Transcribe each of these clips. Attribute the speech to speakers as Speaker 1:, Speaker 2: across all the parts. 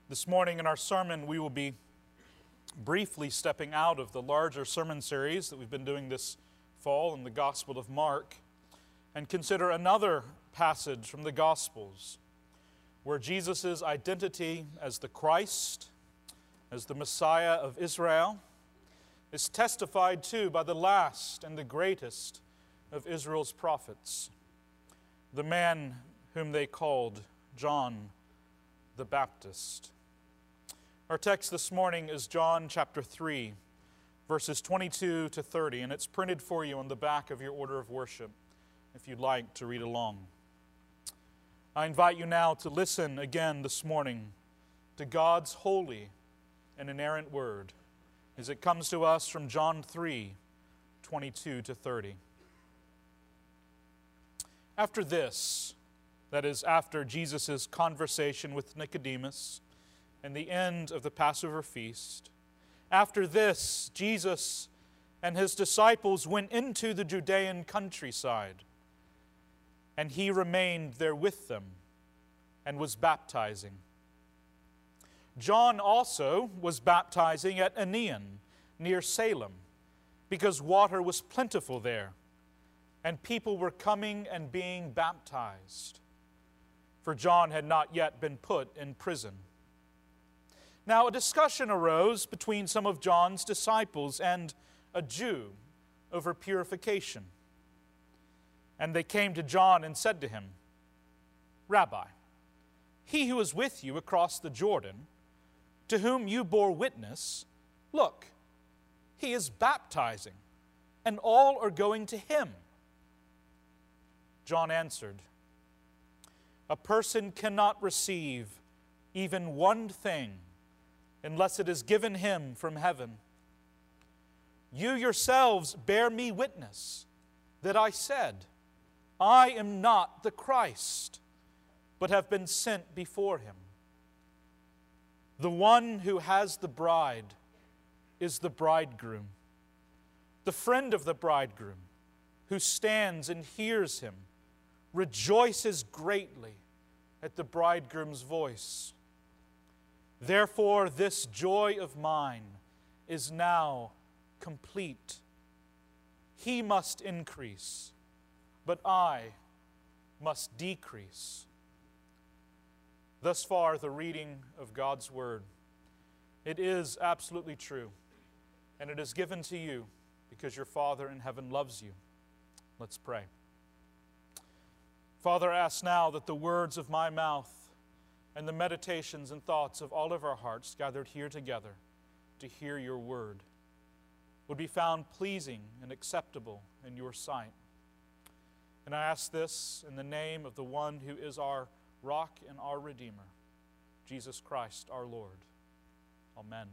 Speaker 1: This morning in our sermon, we will be briefly stepping out of the larger sermon series that we've been doing this fall in the Gospel of Mark and consider another passage from the Gospels where Jesus' identity as the Christ, as the Messiah of Israel, is testified to by the last and the greatest of Israel's prophets, the man whom they called John the Baptist. Our text this morning is John chapter 3, verses 22 to 30, and it's printed for you on the back of your order of worship if you'd like to read along. I invite you now to listen again this morning to God's holy and inerrant word as it comes to us from John 3, 22 to 30. After this, that is, after Jesus' conversation with Nicodemus and the end of the Passover feast, after this, Jesus and his disciples went into the Judean countryside, and he remained there with them and was baptizing. John also was baptizing at Aenon, near Salem, because water was plentiful there, and people were coming and being baptized, for John had not yet been put in prison. Now a discussion arose between some of John's disciples and a Jew over purification. And they came to John and said to him, "Rabbi, he who is with you across the Jordan, to whom you bore witness, look, he is baptizing, and all are going to him." John answered, "A person cannot receive even one thing unless it is given him from heaven. You yourselves bear me witness that I said, I am not the Christ, but have been sent before him. The one who has the bride is the bridegroom. The friend of the bridegroom, who stands and hears him, rejoices greatly at the bridegroom's voice. Therefore, this joy of mine is now complete. He must increase, but I must decrease." Thus far, the reading of God's Word. It is absolutely true, and it is given to you because your Father in heaven loves you. Let's pray. Father, I ask now that the words of my mouth and the meditations and thoughts of all of our hearts gathered here together to hear your word would be found pleasing and acceptable in your sight. And I ask this in the name of the one who is our rock and our Redeemer, Jesus Christ our Lord. Amen.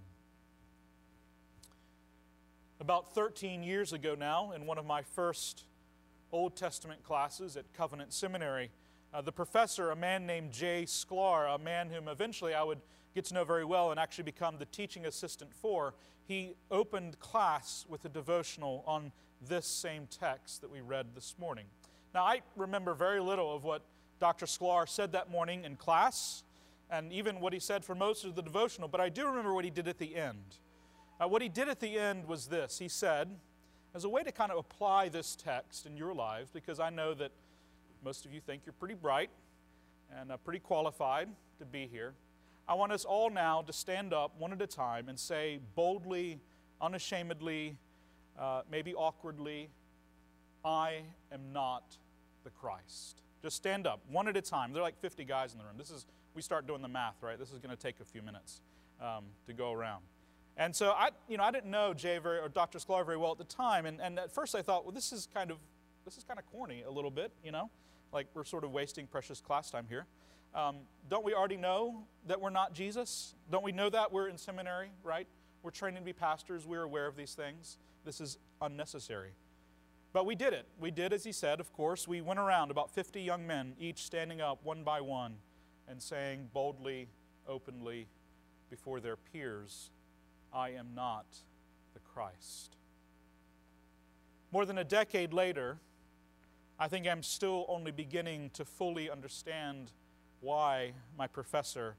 Speaker 1: About 13 years ago now, in one of my first Old Testament classes at Covenant Seminary, the professor, a man named Jay Sklar, a man whom eventually I would get to know very well and actually become the teaching assistant for, he opened class with a devotional on this same text that we read this morning. Now, I remember very little of what Dr. Sklar said that morning in class, and even what he said for most of the devotional, but I do remember what he did at the end. What he did at the end was this. He said, as a way to kind of apply this text in your lives, because I know that most of you think you're pretty bright and pretty qualified to be here, I want us all now to stand up one at a time and say boldly, unashamedly, maybe awkwardly, "I am not the Christ." Just stand up one at a time. There are like 50 guys in the room. We start doing the math, right? This is going to take a few minutes to go around. And so I didn't know Jay or Dr. Sklar very well at the time, and at first I thought, well, this is kind of corny a little bit, like we're sort of wasting precious class time here. Don't we already know that we're not Jesus? Don't we know that? We're in seminary, right? We're training to be pastors. We're aware of these things. This is unnecessary. But we did it. We did as he said, of course. We went around, about 50 young men, each standing up one by one and saying boldly, openly, before their peers, "I am not the Christ." More than a decade later, I think I'm still only beginning to fully understand why my professor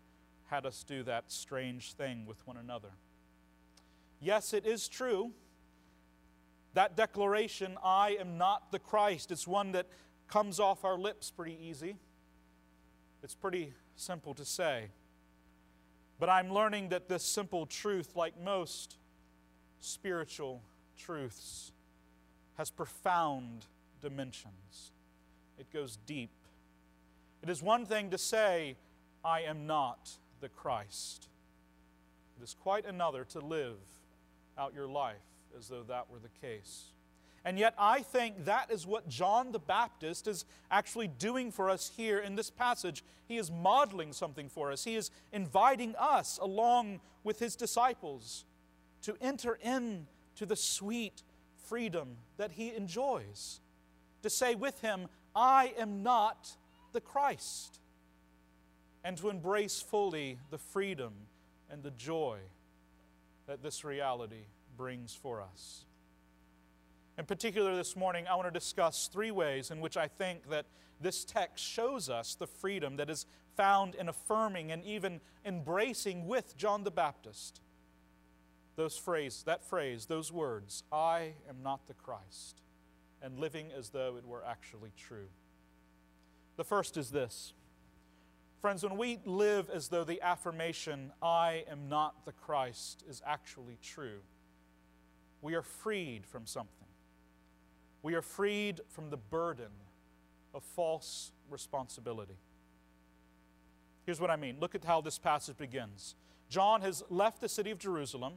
Speaker 1: had us do that strange thing with one another. Yes, it is true. That declaration, I am not the Christ, it's one that comes off our lips pretty easy. It's pretty simple to say. But I'm learning that this simple truth, like most spiritual truths, has profound dimensions. It goes deep. It is one thing to say, I am not the Christ. It is quite another to live out your life as though that were the case. And yet I think that is what John the Baptist is actually doing for us here in this passage. He is modeling something for us. He is inviting us, along with his disciples, to enter into the sweet freedom that he enjoys. To say with him, I am not the Christ. And to embrace fully the freedom and the joy that this reality brings for us. In particular this morning, I want to discuss three ways in which I think that this text shows us the freedom that is found in affirming and even embracing with John the Baptist those words, I am not the Christ, and living as though it were actually true. The first is this. Friends, when we live as though the affirmation, I am not the Christ, is actually true, we are freed from something. We are freed from the burden of false responsibility. Here's what I mean. Look at how this passage begins. Jesus has left the city of Jerusalem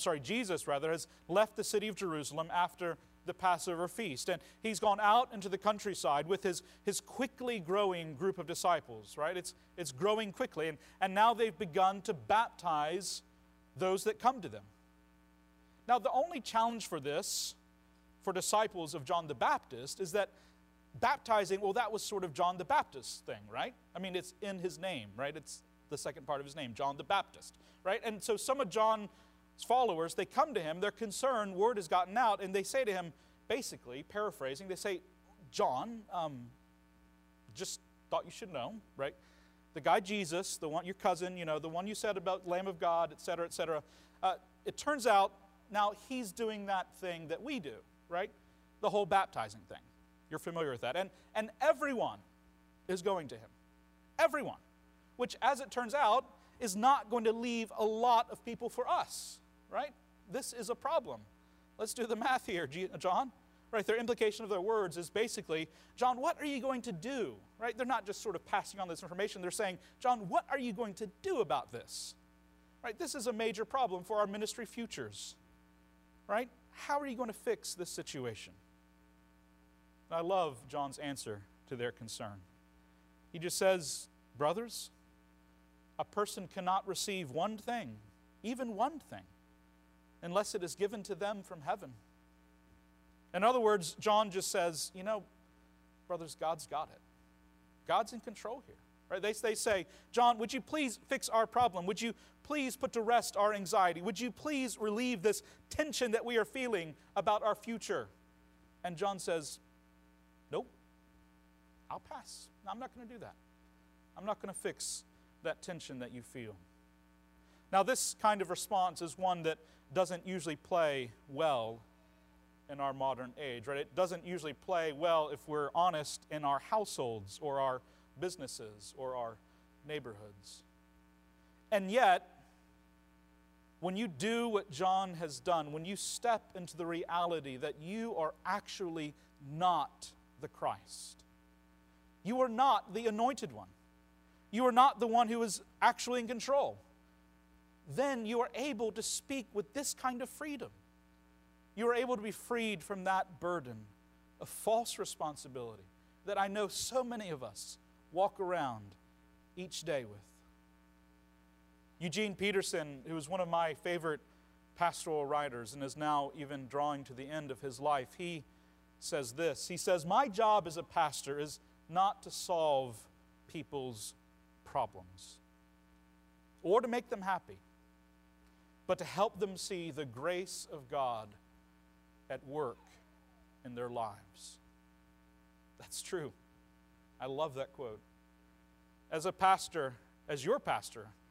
Speaker 1: after the Passover feast. And he's gone out into the countryside with his quickly growing group of disciples, right? It's growing quickly. And now they've begun to baptize those that come to them. Now, the only challenge for this, for disciples of John the Baptist, is that baptizing, well, that was sort of John the Baptist thing, right? I mean, it's in his name, right? It's the second part of his name, John the Baptist, right? And so some of John's followers, they come to him, they're concerned, word has gotten out, and they say to him, basically, paraphrasing, they say, John, just thought you should know, right? The guy Jesus, the one, your cousin, the one you said about Lamb of God, et cetera, it turns out now he's doing that thing that we do, right? The whole baptizing thing. You're familiar with that. And everyone is going to him. Everyone. Which, as it turns out, is not going to leave a lot of people for us, right? This is a problem. Let's do the math here, John. Right, their implication of their words is basically, John, what are you going to do? Right? They're not just sort of passing on this information. They're saying, John, what are you going to do about this? Right? This is a major problem for our ministry futures. Right? How are you going to fix this situation? I love John's answer to their concern. He just says, brothers, a person cannot receive one thing, even one thing, unless it is given to them from heaven. In other words, John just says, brothers, God's got it. God's in control here. Right? They say, John, would you please fix our problem? Would you please put to rest our anxiety? Would you please relieve this tension that we are feeling about our future? And John says, nope, I'll pass. No, I'm not going to do that. I'm not going to fix that tension that you feel. Now, this kind of response is one that doesn't usually play well in our modern age, right? It doesn't usually play well, if we're honest, in our households or our businesses or our neighborhoods. And yet, when you do what John has done, when you step into the reality that you are actually not the Christ, you are not the anointed one, you are not the one who is actually in control, then you are able to speak with this kind of freedom. You are able to be freed from that burden of false responsibility that I know so many of us walk around each day with. Eugene Peterson, who is one of my favorite pastoral writers and is now even drawing to the end of his life, he says this. He says, my job as a pastor is not to solve people's problems or to make them happy, but to help them see the grace of God at work in their lives. That's true. I love that quote. As a pastor, as your pastor,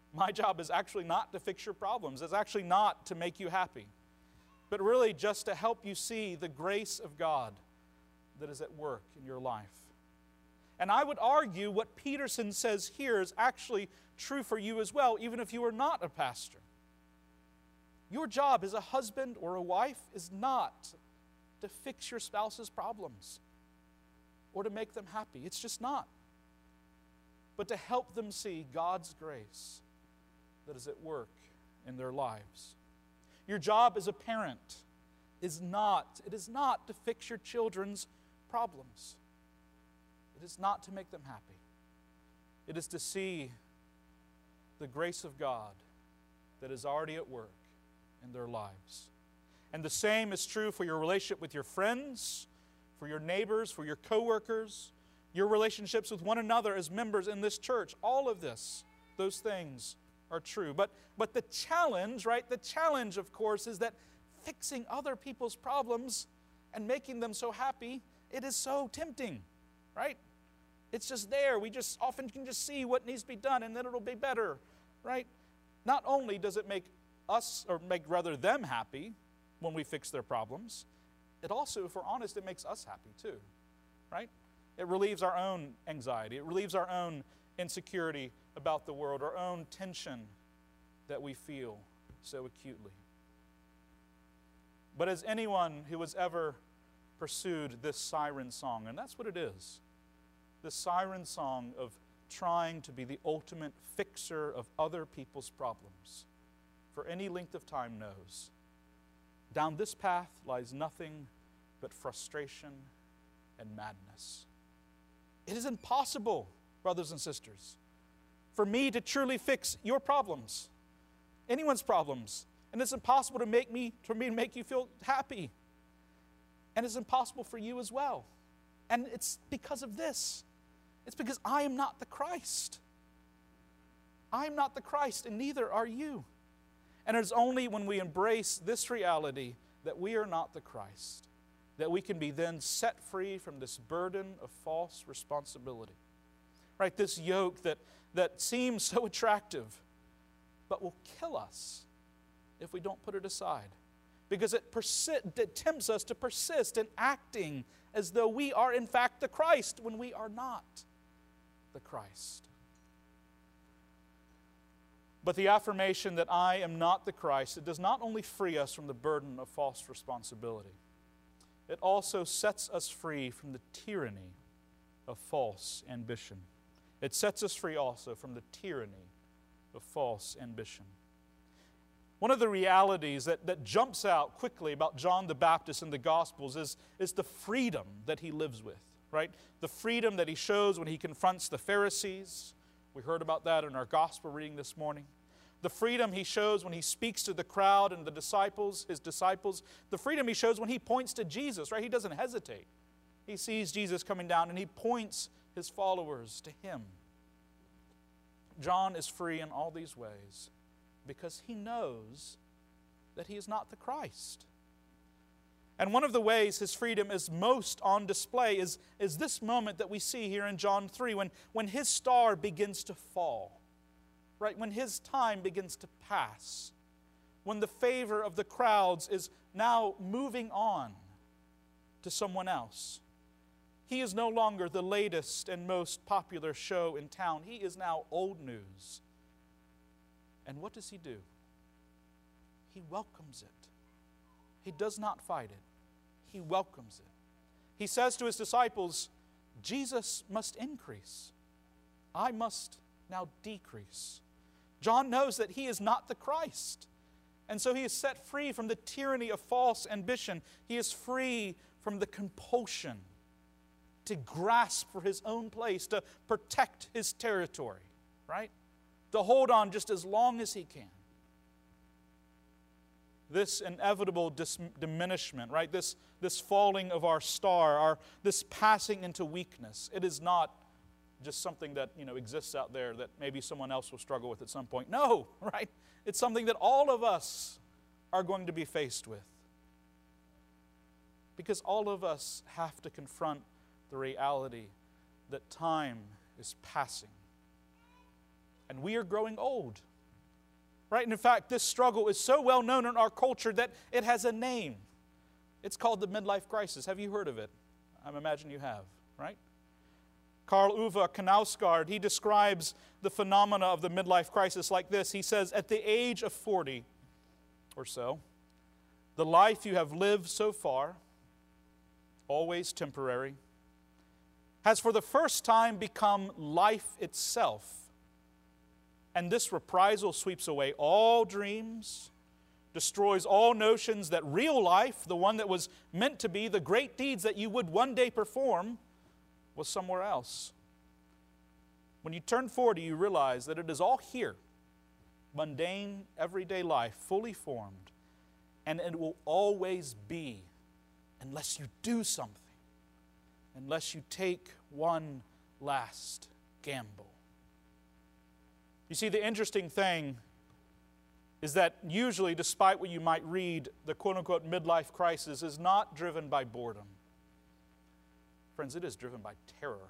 Speaker 1: My job is actually not to fix your problems. It's actually not to make you happy, but really just to help you see the grace of God that is at work in your life. And I would argue what Peterson says here is actually true for you as well, even if you are not a pastor. Your job as a husband or a wife is not to fix your spouse's problems or to make them happy. It's just not. But to help them see God's grace that is at work in their lives. Your job as a parent is not to fix your children's problems. It is not to make them happy. It is to see the grace of God that is already at work in their lives. And the same is true for your relationship with your friends, for your neighbors, for your coworkers, your relationships with one another as members in this church. All of this, those things are true. But the challenge, right? The challenge, of course, is that fixing other people's problems and making them so happy, it is so tempting, right? It's just there. We just often can just see what needs to be done and then it'll be better, right? Not only does it make us, or make rather them happy when we fix their problems, it also, if we're honest, it makes us happy too, right? It relieves our own anxiety. It relieves our own insecurity about the world, our own tension that we feel so acutely. But as anyone who has ever pursued this siren song, and that's what it is, this siren song of trying to be the ultimate fixer of other people's problems, for any length of time knows, down this path lies nothing but frustration and madness. It is impossible, brothers and sisters, for me to truly fix your problems, anyone's problems. And it's impossible for me to make you feel happy. And it's impossible for you as well. And it's because of this. It's because I am not the Christ. I am not the Christ, and neither are you. And it's only when we embrace this reality that we are not the Christ that we can be then set free from this burden of false responsibility. Right? This yoke that seems so attractive, but will kill us if we don't put it aside. Because it tempts us to persist in acting as though we are in fact the Christ when we are not the Christ. But the affirmation that I am not the Christ, it does not only free us from the burden of false responsibility, it also sets us free from the tyranny of false ambition. It sets us free also from the tyranny of false ambition. One of the realities that jumps out quickly about John the Baptist in the Gospels is the freedom that he lives with, right? The freedom that he shows when he confronts the Pharisees. We heard about that in our Gospel reading this morning. The freedom he shows when he speaks to the crowd and the disciples, his disciples. The freedom he shows when he points to Jesus, right? He doesn't hesitate. He sees Jesus coming down and he points his followers to him. John is free in all these ways because he knows that he is not the Christ. And one of the ways his freedom is most on display is this moment that we see here in John 3 when his star begins to fall. Right, when his time begins to pass, when the favor of the crowds is now moving on to someone else. He is no longer the latest and most popular show in town. He is now old news. And what does he do? He welcomes it. He does not fight it. He welcomes it. He says to his disciples, Jesus must increase. I must now decrease. John knows that he is not the Christ. And so he is set free from the tyranny of false ambition. He is free from the compulsion to grasp for his own place, to protect his territory, right? To hold on just as long as he can. This inevitable diminishment, right? This falling of our star, this passing into weakness, it is not just something that exists out there that maybe someone else will struggle with at some point. No, right? It's something that all of us are going to be faced with. Because all of us have to confront the reality that time is passing. And we are growing old. right? And in fact, this struggle is so well known in our culture that it has a name. It's called the midlife crisis. Have you heard of it? I imagine you have, right? Karl Ove Knausgaard, he describes the phenomena of the midlife crisis like this. He says, at the age of 40 or so, the life you have lived so far, always temporary, has for the first time become life itself. And this reprisal sweeps away all dreams, destroys all notions that real life, the one that was meant to be, the great deeds that you would one day perform, was somewhere else. When you turn 40, you realize that it is all here, mundane, everyday life, fully formed, and it will always be unless you do something, unless you take one last gamble. You see, the interesting thing is that usually, despite what you might read, the quote-unquote midlife crisis is not driven by boredom. Friends, it is driven by terror.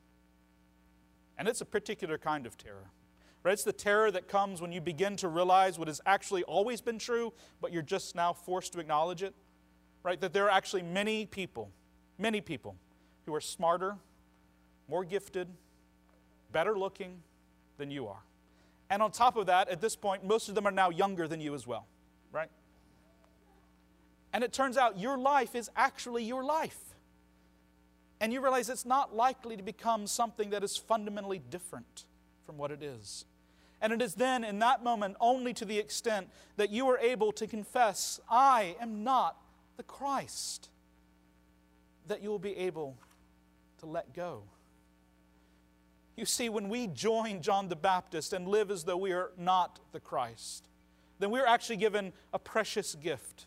Speaker 1: And it's a particular kind of terror. Right? It's the terror that comes when you begin to realize what has actually always been true, but you're just now forced to acknowledge it. Right? That there are actually many people who are smarter, more gifted, better looking than you are. And on top of that, at this point, most of them are now younger than you as well. Right? And it turns out your life is actually your life. And you realize it's not likely to become something that is fundamentally different from what it is. And it is then, in that moment, only to the extent that you are able to confess, I am not the Christ, that you will be able to let go. You see, when we join John the Baptist and live as though we are not the Christ, then we are actually given a precious gift.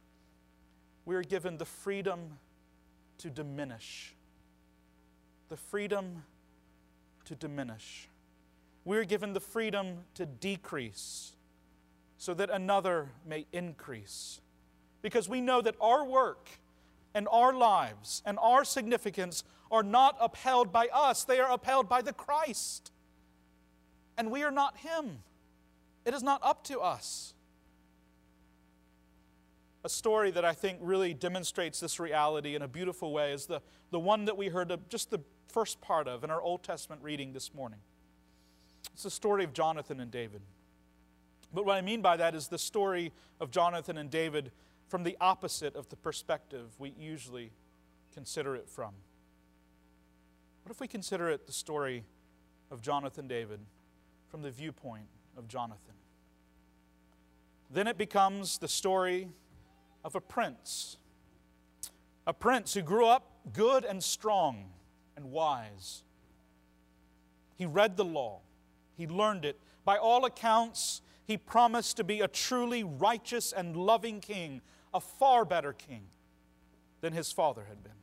Speaker 1: We are given the freedom to diminish. The freedom to diminish. We are given the freedom to decrease so that another may increase. Because we know that our work and our lives and our significance are not upheld by us. They are upheld by the Christ. And we are not Him. It is not up to us. A story that I think really demonstrates this reality in a beautiful way is the one that we heard just the first part of in our Old Testament reading this morning. It's the story of Jonathan and David. But what I mean by that is the story of Jonathan and David from the opposite of the perspective we usually consider it from. What if we consider it the story of Jonathan and David from the viewpoint of Jonathan? Then it becomes the story of a prince who grew up good and strong and wise. He read the law. He learned it. By all accounts, he promised to be a truly righteous and loving king, a far better king than his father had been.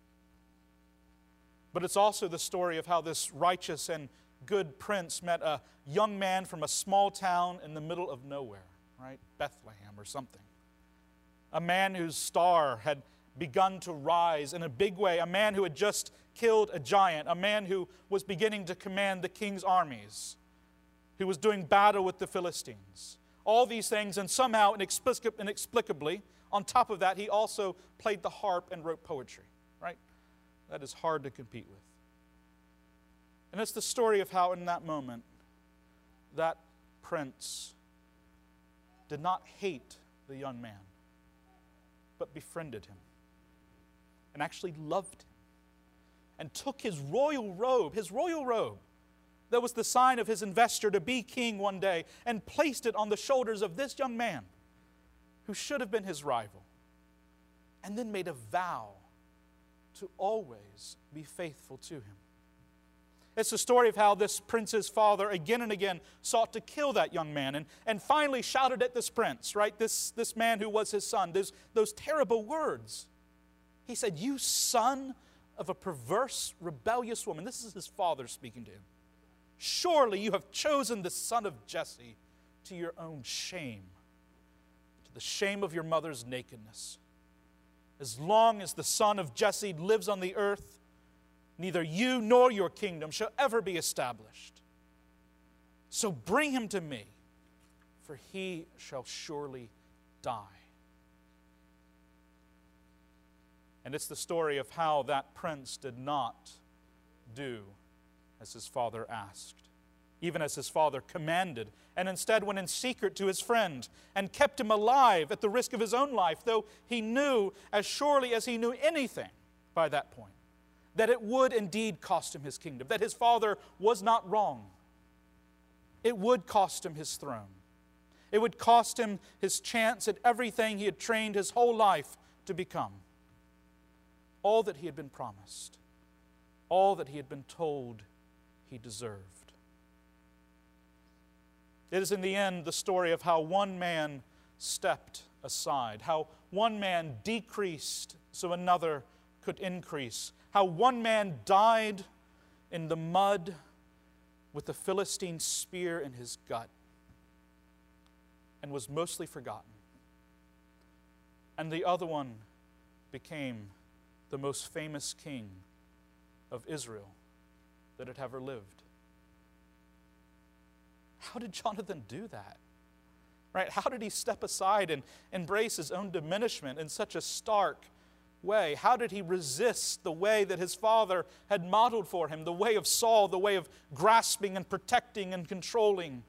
Speaker 1: But it's also the story of how this righteous and good prince met a young man from a small town in the middle of nowhere, right? Bethlehem or something. A man whose star had begun to rise in a big way, a man who had just killed a giant, a man who was beginning to command the king's armies, who was doing battle with the Philistines. All these things, and somehow, inexplicably, on top of that, he also played the harp and wrote poetry, right? That is hard to compete with. And it's the story of how in that moment, that prince did not hate the young man, but befriended him and actually loved him and took his royal robe that was the sign of his investure to be king one day, and placed it on the shoulders of this young man who should have been his rival, and then made a vow to always be faithful to him. It's the story of how this prince's father again and again sought to kill that young man and finally shouted at this prince, right? This man who was his son, those terrible words. He said, "You son of a perverse, rebellious woman." This is his father speaking to him. "Surely you have chosen the son of Jesse to your own shame, to the shame of your mother's nakedness. As long as the son of Jesse lives on the earth, neither you nor your kingdom shall ever be established. So bring him to me, for he shall surely die. And it's the story of how that prince did not do as his father asked, even as his father commanded, and instead went in secret to his friend and kept him alive at the risk of his own life, though he knew, as surely as he knew anything by that point, that it would indeed cost him his kingdom, that his father was not wrong. It would cost him his throne. It would cost him his chance at everything he had trained his whole life to become. All that he had been promised, all that he had been told he deserved. It is in the end the story of how one man stepped aside, how one man decreased so another could increase, how one man died in the mud with the Philistine spear in his gut and was mostly forgotten. And the other one became the most famous king of Israel that had ever lived. How did Jonathan do that? Right? How did he step aside and embrace his own diminishment in such a stark way? How did he resist the way that his father had modeled for him, the way of Saul, the way of grasping and protecting and controlling?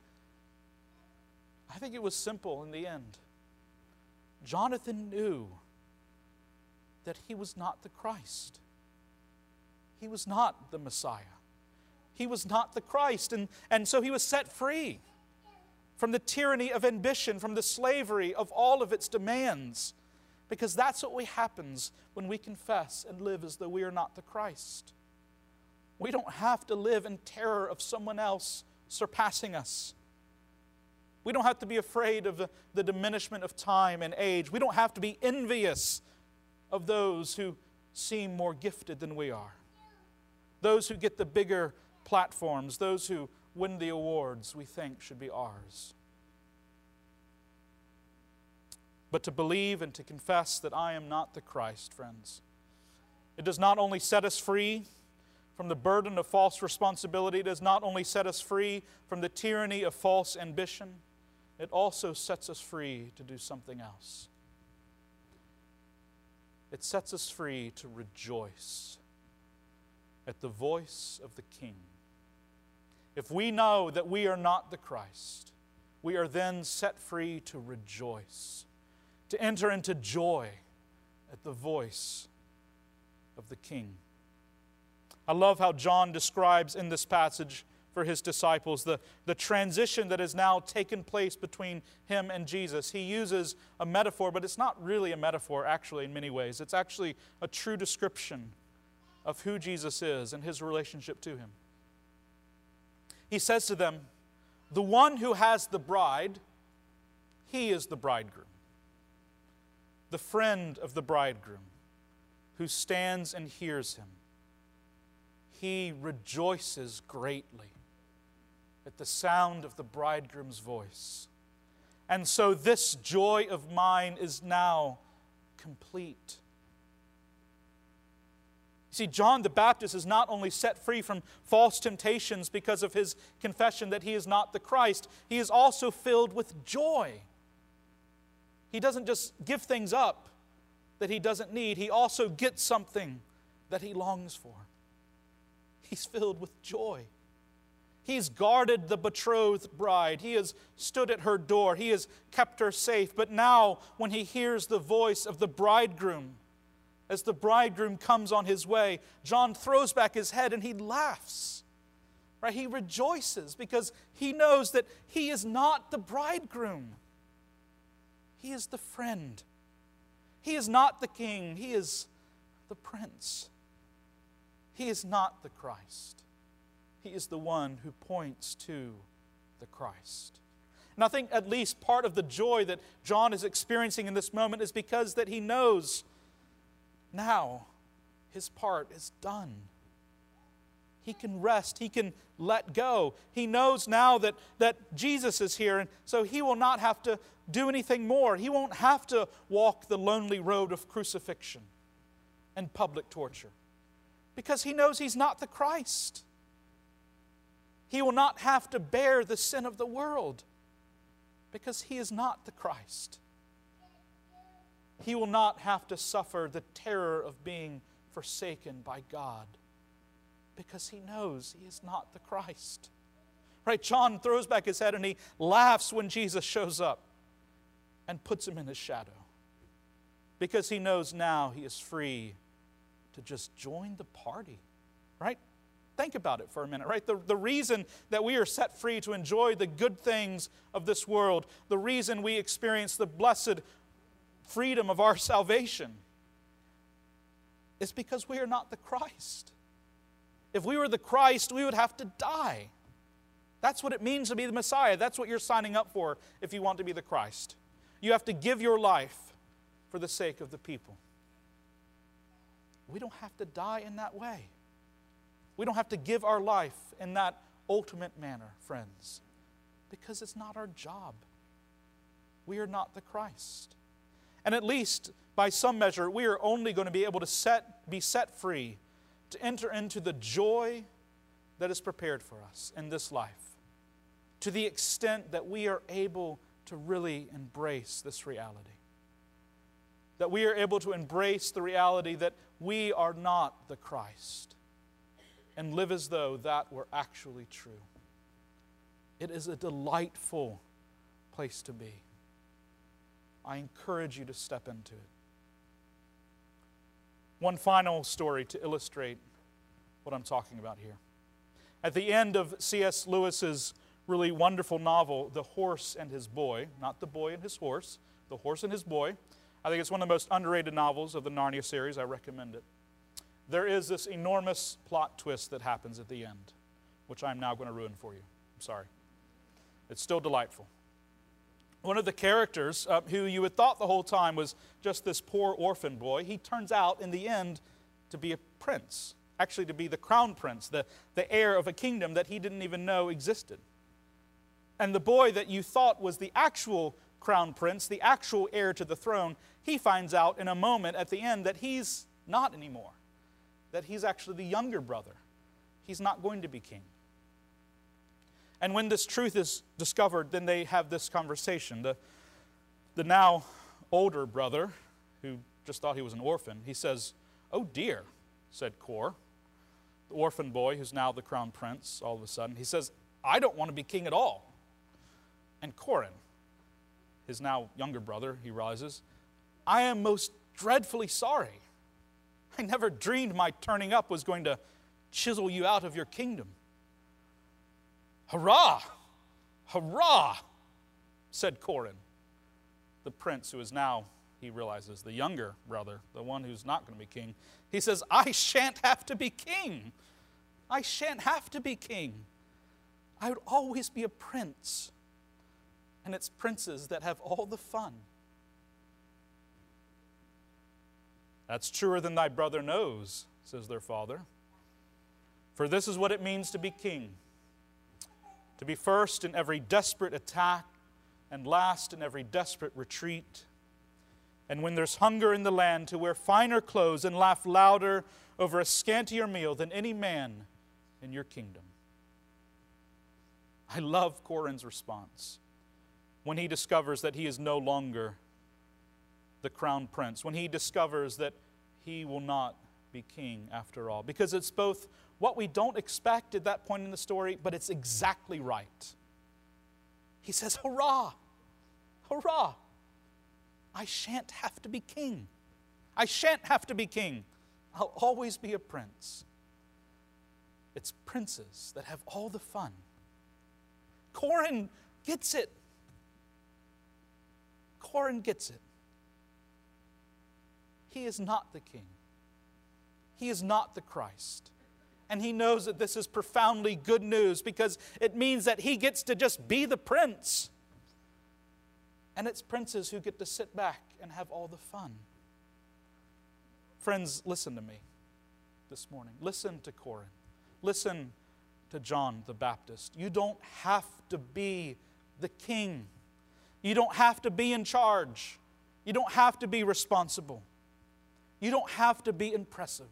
Speaker 1: I think it was simple in the end. Jonathan knew that he was not the Christ. He was not the Messiah. He was not the Christ. And so he was set free from the tyranny of ambition, from the slavery of all of its demands. Because that's what happens when we confess and live as though we are not the Christ. We don't have to live in terror of someone else surpassing us. We don't have to be afraid of the diminishment of time and age. We don't have to be envious of those who seem more gifted than we are. Those who get the bigger platforms, those who win the awards we think should be ours. But to believe and to confess that I am not the Christ, friends, it does not only set us free from the burden of false responsibility, it does not only set us free from the tyranny of false ambition, it also sets us free to do something else. It sets us free to rejoice at the voice of the King. If we know that we are not the Christ, we are then set free to rejoice, to enter into joy at the voice of the King. I love how John describes in this passage for his disciples the transition that has now taken place between him and Jesus. He uses a metaphor, but it's not really a metaphor actually in many ways. It's actually a true description of who Jesus is and his relationship to him. He says to them, the one who has the bride, he is the bridegroom. The friend of the bridegroom who stands and hears him. He rejoices greatly at the sound of the bridegroom's voice. And so this joy of mine is now complete. See, John the Baptist is not only set free from false temptations because of his confession that he is not the Christ, he is also filled with joy. He doesn't just give things up that he doesn't need, he also gets something that he longs for. He's filled with joy. He's guarded the betrothed bride. He has stood at her door. He has kept her safe. But now, when he hears the voice of the bridegroom, as the bridegroom comes on his way, John throws back his head and he laughs. Right? He rejoices because he knows that he is not the bridegroom. He is the friend. He is not the king. He is the prince. He is not the Christ. He is the one who points to the Christ. And I think at least part of the joy that John is experiencing in this moment is because that he knows now his part is done. He can rest. He can let go. He knows now that Jesus is here, and so he will not have to do anything more. He won't have to walk the lonely road of crucifixion and public torture because he knows he's not the Christ. He will not have to bear the sin of the world Because he is not the Christ. He will not have to suffer the terror of being forsaken by God, because he knows he is not the Christ. Right? John throws back his head and he laughs when Jesus shows up and puts him in his shadow, because he knows now he is free to just join the party. Right? Think about it for a minute, right? The reason that we are set free to enjoy the good things of this world, the reason we experience the blessed freedom of our salvation, is because we are not the Christ. If we were the Christ, we would have to die. That's what it means to be the Messiah. That's what you're signing up for if you want to be the Christ. You have to give your life for the sake of the people. We don't have to die in that way. We don't have to give our life in that ultimate manner, friends, because it's not our job. We are not the Christ. And at least, by some measure, we are only going to be able to be set free to enter into the joy that is prepared for us in this life, to the extent that we are able to really embrace this reality. That we are able to embrace the reality that we are not the Christ, and live as though that were actually true. It is a delightful place to be. I encourage you to step into it. One final story to illustrate what I'm talking about here. At the end of C.S. Lewis's really wonderful novel, The Horse and His Boy, not The Boy and His Horse, The Horse and His Boy. I think it's one of the most underrated novels of the Narnia series. I recommend it. There is this enormous plot twist that happens at the end, which I'm now going to ruin for you. I'm sorry. It's still delightful. One of the characters who you had thought the whole time was just this poor orphan boy, he turns out in the end to be a prince, actually to be the crown prince, the heir of a kingdom that he didn't even know existed. And the boy that you thought was the actual crown prince, the actual heir to the throne, he finds out in a moment at the end that he's not anymore, that he's actually the younger brother. He's not going to be king. And when this truth is discovered, then they have this conversation. The now older brother, who just thought he was an orphan, he says, "Oh dear," said Cor, the orphan boy who's now the crown prince all of a sudden. He says, "I don't want to be king at all." And Corin, his now younger brother, he rises, "I am most dreadfully sorry. I never dreamed my turning up was going to chisel you out of your kingdom." "Hurrah! Hurrah!" said Corin, the prince who is now, he realizes, the younger brother, the one who's not going to be king. He says, "I shan't have to be king. I shan't have to be king. I would always be a prince. And it's princes that have all the fun." "That's truer than thy brother knows," says their father. "For this is what it means to be king. To be first in every desperate attack and last in every desperate retreat. And when there's hunger in the land, to wear finer clothes and laugh louder over a scantier meal than any man in your kingdom." I love Corin's response when he discovers that he is no longer the crown prince, when he discovers that he will not be king after all. Because it's both what we don't expect at that point in the story, but it's exactly right. He says, "Hurrah! Hurrah! I shan't have to be king. I shan't have to be king. I'll always be a prince." It's princes that have all the fun. Corin gets it. Corin gets it. He is not the king. He is not the Christ. And he knows that this is profoundly good news because it means that he gets to just be the prince. And it's princes who get to sit back and have all the fun. Friends, listen to me this morning. Listen to Corin. Listen to John the Baptist. You don't have to be the king. You don't have to be in charge. You don't have to be responsible. You don't have to be impressive.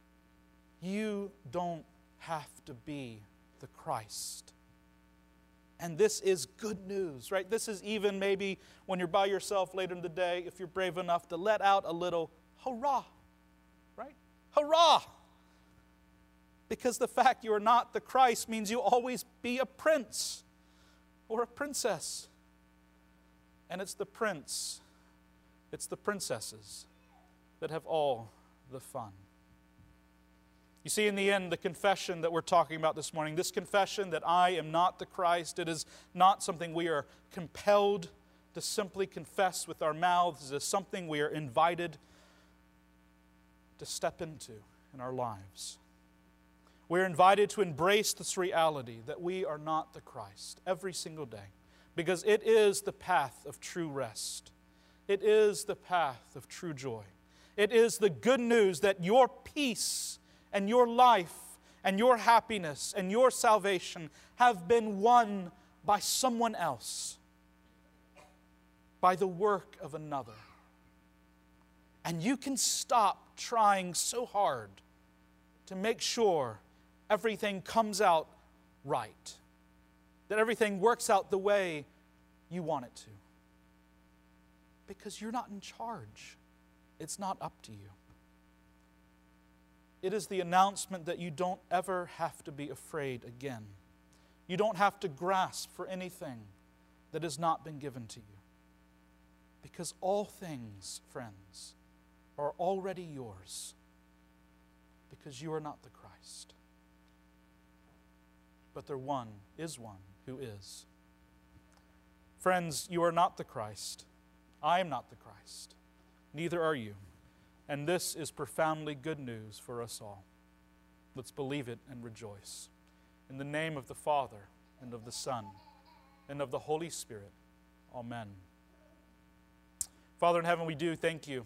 Speaker 1: You don't have to be the Christ. And this is good news, right? This is even maybe when you're by yourself later in the day, if you're brave enough to let out a little hurrah, right? Hurrah! Because the fact you are not the Christ means you'll always be a prince or a princess. And it's the prince, it's the princesses that have all the fun. You see, in the end, the confession that we're talking about this morning, this confession that I am not the Christ, it is not something we are compelled to simply confess with our mouths. It is something we are invited to step into in our lives. We're invited to embrace this reality that we are not the Christ every single day, because it is the path of true rest. It is the path of true joy. It is the good news that your peace and your life and your happiness and your salvation have been won by someone else, by the work of another. And you can stop trying so hard to make sure everything comes out right, that everything works out the way you want it to. Because you're not in charge. It's not up to you. It is the announcement that you don't ever have to be afraid again. You don't have to grasp for anything that has not been given to you. Because all things, friends, are already yours. Because you are not the Christ. But there is one who is. Friends, you are not the Christ. I am not the Christ. Neither are you. And this is profoundly good news for us all. Let's believe it and rejoice. In the name of the Father, and of the Son, and of the Holy Spirit. Amen. Father in heaven, we do thank you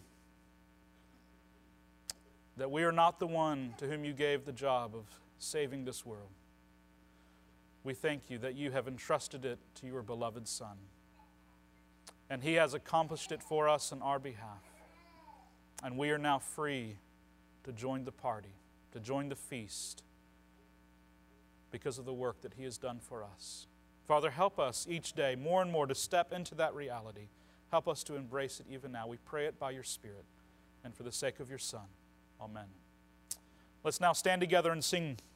Speaker 1: that we are not the one to whom you gave the job of saving this world. We thank you that you have entrusted it to your beloved Son. And He has accomplished it for us on our behalf. And we are now free to join the party, to join the feast, because of the work that He has done for us. Father, help us each day more and more to step into that reality. Help us to embrace it even now. We pray it by your Spirit and for the sake of your Son. Amen. Let's now stand together and sing